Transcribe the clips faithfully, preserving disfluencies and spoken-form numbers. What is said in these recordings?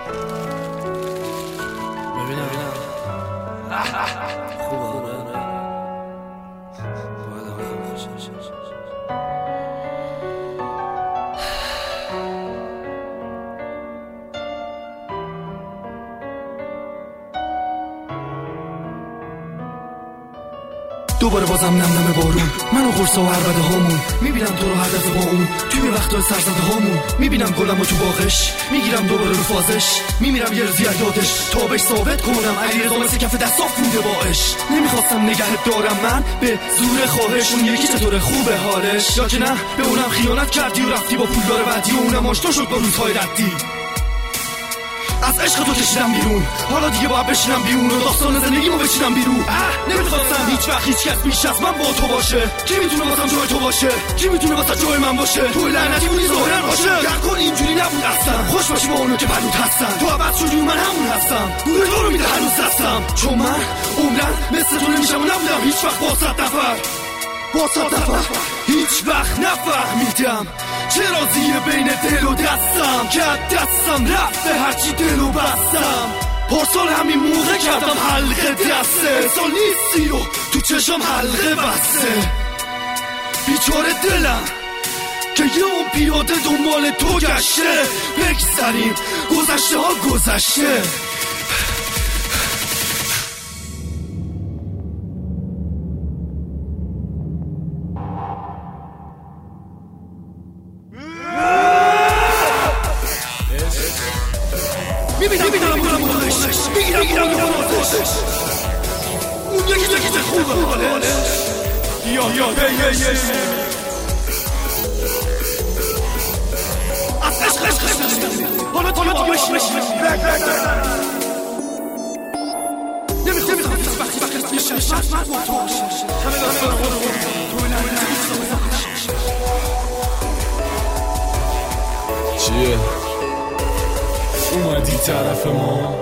ببینم ببینم خوبه خوبه باید آدم خوش باشه. دوباره بازم نم نم بارون منو قرصا و عربده هامون میبینم تو رو هر دفعه با اون توی وقتای سرزده هامون میبینم گلم و تو باغش میگیرم دوباره رو فازش میمیرم یه روزی یادش تابش ثابت کنم علیرضا مثل کف دستاف مونده باش نمیخواستم نگهت دارم من به زور خواهش اون یکی چطوره خوبه حالش یا که نه به اونم خیانت کردی و رفتی با پولدار بعدی و اونم آشنا شد با روزهای ردی از عشق تو کشیدم بیرون حالا دیگه باید بشینم بیرون و داستان زندگیمو بچینم بیرون نمیخواستم هیچ وقت هیچ کس بیش از من با تو باشه کی میتونه واسم جای تو باشه کی میتونه واسه جای من باشه تو لعنتی اونی ظاهرا باشه گر کن اینجوری نبود اصلا خوش باشی با اونو که بلود هستن تو عوض شدی و من همون هستم گوره تو رو میده هنوز دستم چون من عمرن مثل تو نمیشم و نبودم هیچ وقت با صد نفر با صد نفر هیچ وقت نفهمیدم چرا زیر بین دل و دستم که دستم رفته هرچی دل و بستم پارسال همین موقع کردم حلقه دسته سال نیستی و تو چشم حلقه بسته بیچاره دلم که یه اون پیاده دنبال تو گشته بگذریم گذشته ها گذشته میبینم میبینم میبینم میگیرم میگیرم میگیرم اون یکی یکی خوبه حالش یا یا از عشق عشق حالا حالا تو بشی بشی نمیخوام نمیخوام هیچ وقتی وقت میشه من با تو همه داستان خود خود تو چیه؟ اومدی طرف ما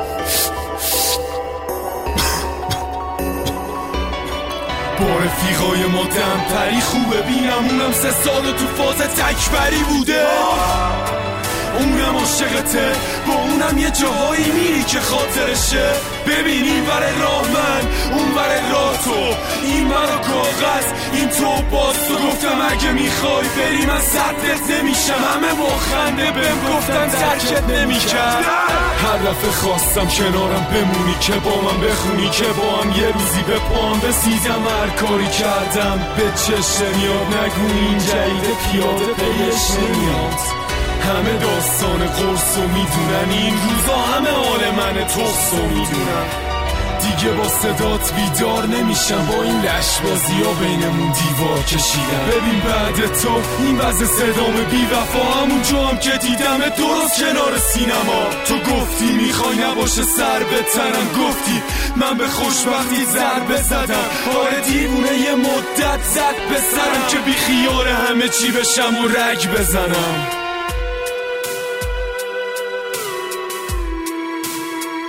با رفیقای ما دمپری خوبه بینم اونم سه سال تو فاز تکبری بوده اونم عاشقته با اونم یه جاهایی میری که خاطرشه ببین این ور راه من اون ور راه تو این برا کاغذ این تو باز تو گفتم اگه میخوای بری من صدت نمیشم همه با خنده بهم گفتن ترکت نمیکرد هر دفعه خواستم کنارم بمونی که با من بخونی که با هم یه روزی به پام رسیدم هر کاری کردم به چشم نمیاد نگو این جدید پیاده پیش نمیاد همه داستان قرصو میدونن این روزا همه حال من تخصو میدونن دیگه با صدات بیدار نمیشم با این لشبازی ها بینمون دیوار کشیدم ببین بعد تو این وضع صدام بی وفا همون جا هم که دیدم درست کنار سینما تو گفتی میخوای نباشه سر به تنم گفتی من به خوشبختی ضربه زدم آره دیوونه یه مدت زد به سرم که بی خیال همه چی بشم و رگ بزنم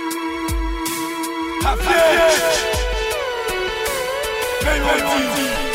Hey,